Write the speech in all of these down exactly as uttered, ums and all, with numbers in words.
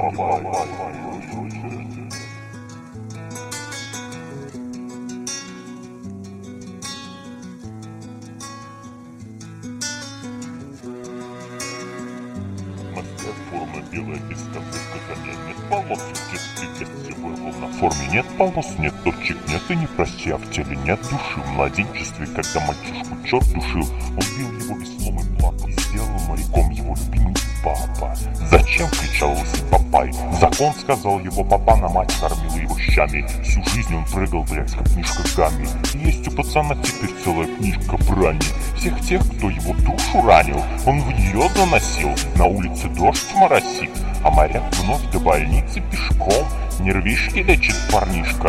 Форма белая, без концовка камня. Нет полос, в детстве тестевая волна. В форме нет полос, нет точек, нет и не прости, а в теле нет души. В младенчестве, когда мальчишку черт душил, он бил его веслом и плакал, и сделал моряком его любимый папа. Зачем, кричал лысый папай? Закон, сказал его папа, на мать кормила его щами. Всю жизнь он прыгал, блядь, как мишка Гамми. Есть у пацана теперь целая книжка брани. Всех тех, кто его душу ранил, он в нее заносил. На улице дождь моросит, а моряк вновь до больницы пешком. Нервишки лечит парнишка.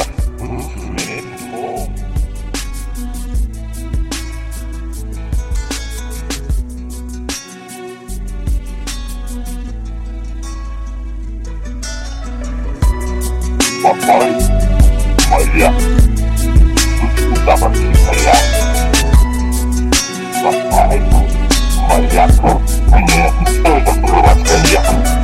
Папай, моряк, вы куда пошли, моряк? Папай, моряк, мне не стоит открывать коньяк.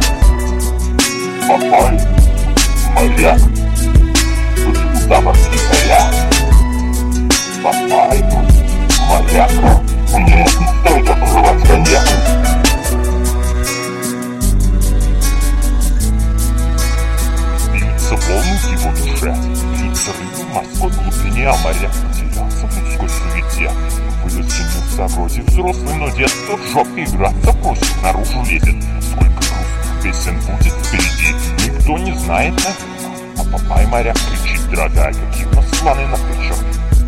Папай, моряк, вы куда пошли, моряк? Папай, моряк, мне не стоит открывать коньяк. Волны в его душе, бьются рыбы в морской глубине, а моряк потерялся в людской суете. Вылечился вроде взрослый, но детство в жопе играться просит, наружу лезет. Сколько грустных песен будет впереди, никто не знает, наверное. А папай моряк кричит: дорогая, какие у нас планы на вечер?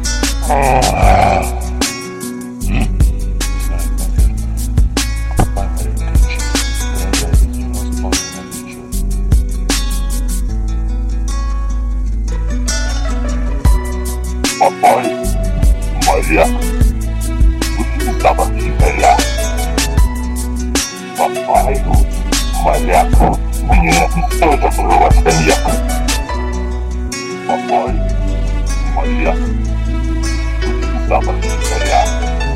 Папай, моряк, вы куда пошли, моряк? Папай, моряк, мне не стоит открывать коньяк. Папай, моряк, вы куда пошли, моряк?